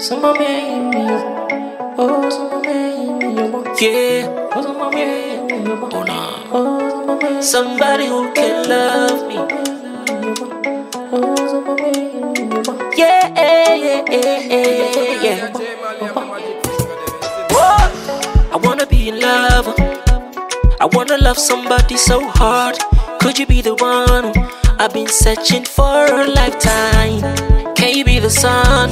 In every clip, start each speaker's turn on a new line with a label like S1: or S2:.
S1: Yeah. Oh nah. Somebody who can love me. Yeah, yeah, yeah, yeah. Whoa. I wanna be in love. I wanna love somebody so hard. Could you be the one I've been searching for a lifetime? Can you be the sun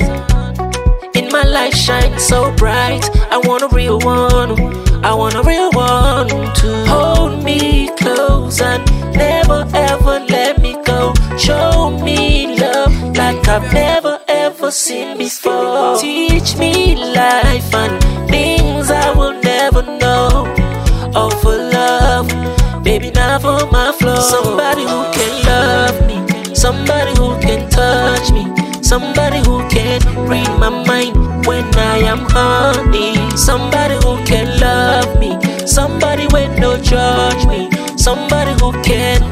S1: in my life, shine so bright? I want a real one. I want a real one to hold me close and never ever let me go. Show me love like I've never ever seen before. Teach me life and things I will never know. Oh, for love, baby, not for my flow. Somebody who can love me, somebody who can touch me, somebody who can read my mind when I am horny. Somebody who can love me, somebody when no judge me, somebody who can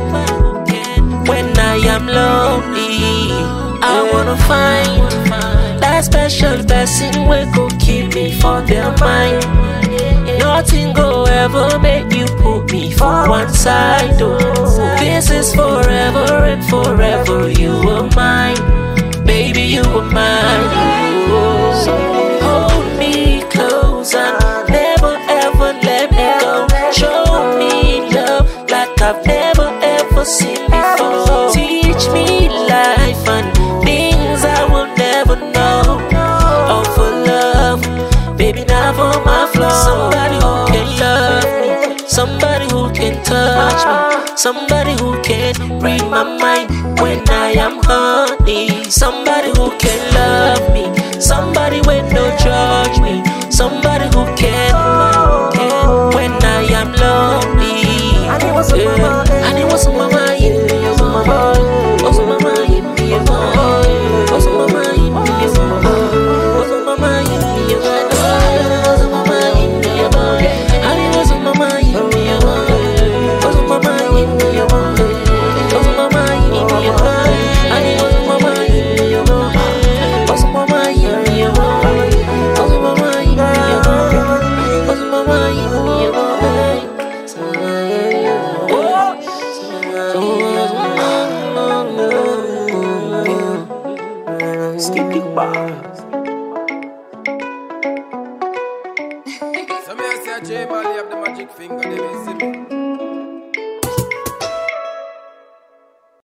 S1: when I am lonely. I wanna find that special person will go keep me for their mind. Nothing go ever make you put me for one side. Oh, this is forever and forever. You are mine, baby, you are mine. Oh, so hold me close and never ever let me go. Show me love like I've never ever seen before. Teach me life and things I will never know. Oh, for love, baby, not for my flow. Somebody who can love me, somebody who can touch me, somebody who can read my mind when I am horny. Somebody who can love me, somebody when no judge me, somebody who can when I am lonely. And it was my mind in me, it was my mind, was my mind in me, was my mind in me, was my mind in me, was my mind in me, and it was my mind in me, was my mind in me, was my mind in me, and it was my mind in me, was my mind in me, was my mind in me, was my mind in me. Skip the bar.